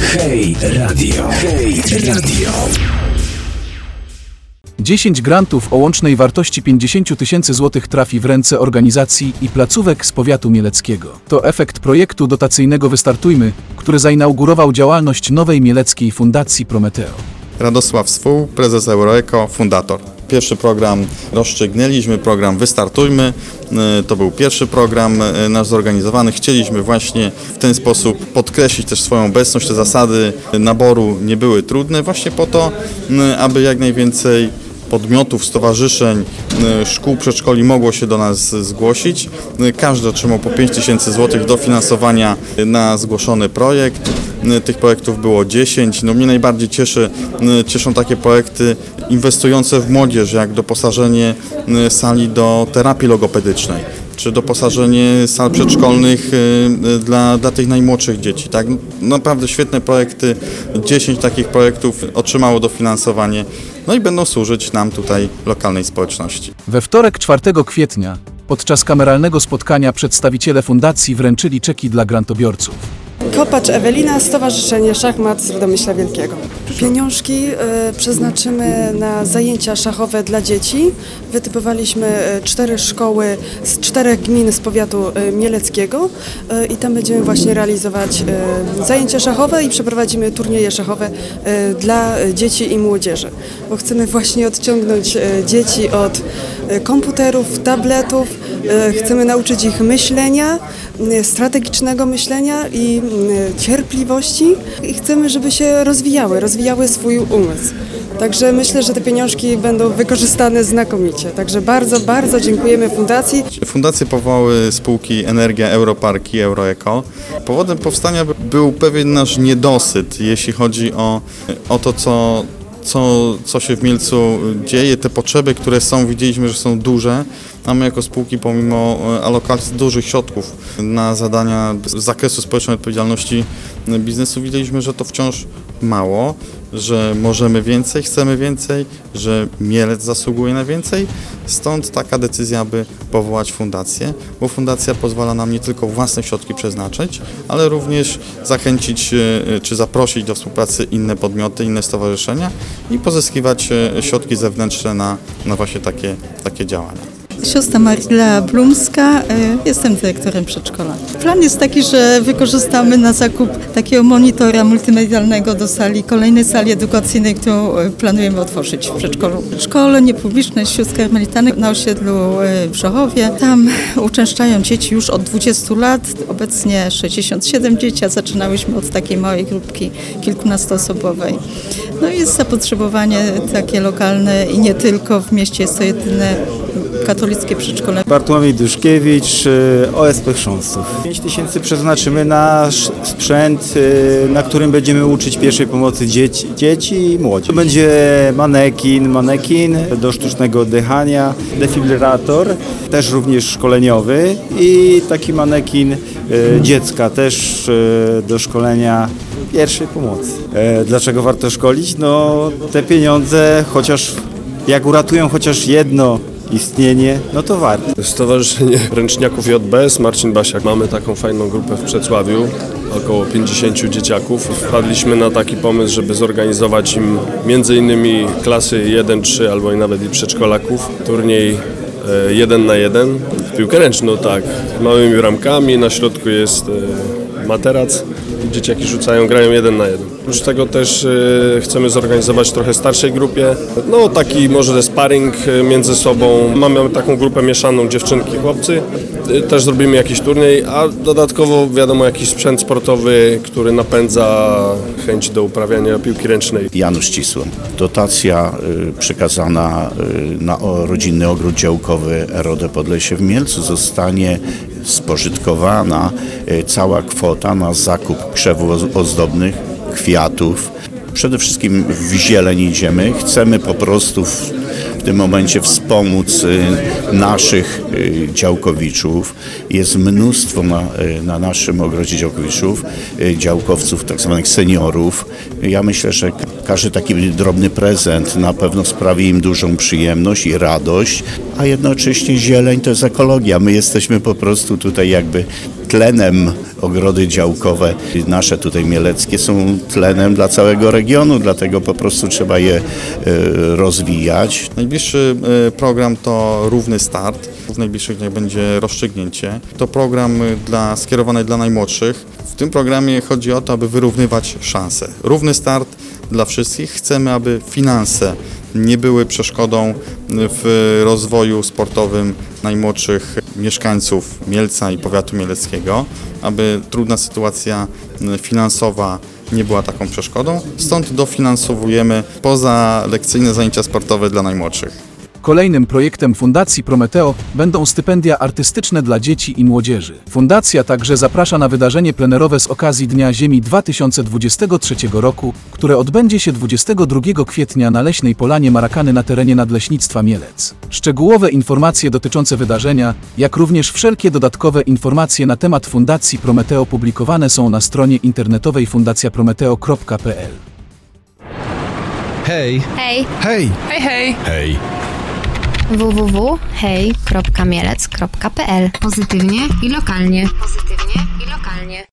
Hej Radio. Hej Radio. 10 grantów o łącznej wartości 50 tysięcy złotych trafi w ręce organizacji i placówek z powiatu mieleckiego. To efekt projektu dotacyjnego Wystartujmy, który zainaugurował działalność nowej mieleckiej Fundacji Prometeo. Radosław Swół, prezes Euroeco, fundator. Pierwszy program rozstrzygnęliśmy, program Wystartujmy. To był pierwszy program nasz zorganizowany. Chcieliśmy właśnie w ten sposób podkreślić też swoją obecność. Te zasady naboru nie były trudne właśnie po to, aby jak najwięcej podmiotów, stowarzyszeń, szkół, przedszkoli mogło się do nas zgłosić. Każdy otrzymał po 5 tysięcy złotych dofinansowania na zgłoszony projekt. Tych projektów było 10. Mnie najbardziej cieszą takie projekty inwestujące w młodzież, jak doposażenie sali do terapii logopedycznej, czy doposażenie sal przedszkolnych dla tych najmłodszych dzieci. Tak? Naprawdę świetne projekty. 10 takich projektów otrzymało dofinansowanie, no i będą służyć nam tutaj lokalnej społeczności. We wtorek 4 kwietnia podczas kameralnego spotkania przedstawiciele fundacji wręczyli czeki dla grantobiorców. Kopacz Ewelina, Stowarzyszenie Szachmat z Radomyśla Wielkiego. Pieniążki przeznaczymy na zajęcia szachowe dla dzieci. Wytypowaliśmy 4 szkoły z 4 gmin z powiatu mieleckiego i tam będziemy właśnie realizować zajęcia szachowe i przeprowadzimy turnieje szachowe dla dzieci i młodzieży. Bo chcemy właśnie odciągnąć dzieci od komputerów, tabletów, chcemy nauczyć ich myślenia, strategicznego myślenia i cierpliwości i chcemy, żeby się rozwijały swój umysł. Także myślę, że te pieniążki będą wykorzystane znakomicie. Także bardzo, bardzo dziękujemy Fundacji. Fundacje powołały spółki Energia, Europark i Euroeco. Powodem powstania był pewien nasz niedosyt, jeśli chodzi o to, co się w Mielcu dzieje, te potrzeby, które są, widzieliśmy, że są duże, a my jako spółki pomimo alokacji dużych środków na zadania z zakresu społecznej odpowiedzialności biznesu widzieliśmy, że to wciąż mało, że możemy więcej, chcemy więcej, że Mielec zasługuje na więcej. Stąd taka decyzja, aby powołać fundację, bo fundacja pozwala nam nie tylko własne środki przeznaczyć, ale również zachęcić czy zaprosić do współpracy inne podmioty, inne stowarzyszenia i pozyskiwać środki zewnętrzne na właśnie takie działania. Siostra Maryla Blumska, jestem dyrektorem przedszkola. Plan jest taki, że wykorzystamy na zakup takiego monitora multimedialnego do kolejnej sali edukacyjnej, którą planujemy otworzyć w przedszkolu. Szkole niepubliczne Sióstr Karmelitanek na osiedlu w Rzechowie. Tam uczęszczają dzieci już od 20 lat, obecnie 67 dzieci, a zaczynałyśmy od takiej małej grupki kilkunastoosobowej. No i jest zapotrzebowanie takie lokalne i nie tylko w mieście, jest to jedyne katolickie przedszkole. Bartłomiej Duszkiewicz, OSP Chrząstów. 5 tysięcy przeznaczymy na sprzęt, na którym będziemy uczyć pierwszej pomocy dzieci i młodzież. To będzie manekin do sztucznego oddychania, defibrylator, też również szkoleniowy i taki manekin dziecka też do szkolenia pierwszej pomocy. Dlaczego warto szkolić? No te pieniądze, chociaż jak uratują chociaż jedno istnienie, no to warto. Stowarzyszenie Ręczniaków JBS, Marcin Basiak. Mamy taką fajną grupę w Przecławiu, około 50 dzieciaków. Wpadliśmy na taki pomysł, żeby zorganizować im między innymi klasy 1-3 albo i nawet i przedszkolaków. Turniej 1 na 1 w piłkę ręczną, tak. Małymi ramkami, na środku jest materac. Dzieciaki rzucają, grają 1 na 1. Oprócz tego też chcemy zorganizować trochę starszej grupie, no taki może sparring między sobą. Mamy taką grupę mieszaną dziewczynki, chłopcy. Też zrobimy jakiś turniej, a dodatkowo wiadomo jakiś sprzęt sportowy, który napędza chęć do uprawiania piłki ręcznej. Janusz Cisło. Dotacja przekazana na rodzinny ogród działkowy RODO Podlesie w Mielcu zostanie spożytkowana cała kwota na zakup krzewów ozdobnych, kwiatów. Przede wszystkim w zieleń idziemy. Chcemy po prostu w tym momencie wspomóc naszych działkowiczów. Jest mnóstwo na naszym ogrodzie działkowiczów, działkowców, tak zwanych seniorów. Ja myślę, że każdy taki drobny prezent na pewno sprawi im dużą przyjemność i radość, a jednocześnie zieleń to jest ekologia. My jesteśmy po prostu tutaj jakby tlenem. Ogrody działkowe nasze tutaj mieleckie są tlenem dla całego regionu, dlatego po prostu trzeba je rozwijać. Najbliższy program to Równy Start. W najbliższych dniach będzie rozstrzygnięcie. To program skierowany dla najmłodszych. W tym programie chodzi o to, aby wyrównywać szanse. Równy start dla wszystkich. Chcemy, aby finanse nie były przeszkodą w rozwoju sportowym najmłodszych mieszkańców Mielca i powiatu mieleckiego, aby trudna sytuacja finansowa nie była taką przeszkodą. Stąd dofinansowujemy pozalekcyjne zajęcia sportowe dla najmłodszych. Kolejnym projektem Fundacji Prometeo będą stypendia artystyczne dla dzieci i młodzieży. Fundacja także zaprasza na wydarzenie plenerowe z okazji Dnia Ziemi 2023 roku, które odbędzie się 22 kwietnia na Leśnej Polanie Marakany na terenie Nadleśnictwa Mielec. Szczegółowe informacje dotyczące wydarzenia, jak również wszelkie dodatkowe informacje na temat Fundacji Prometeo publikowane są na stronie internetowej fundacjaprometeo.pl. Hej! Hej! Hej! Hej, hej! Hej! www.hej.mielec.pl. Pozytywnie i lokalnie.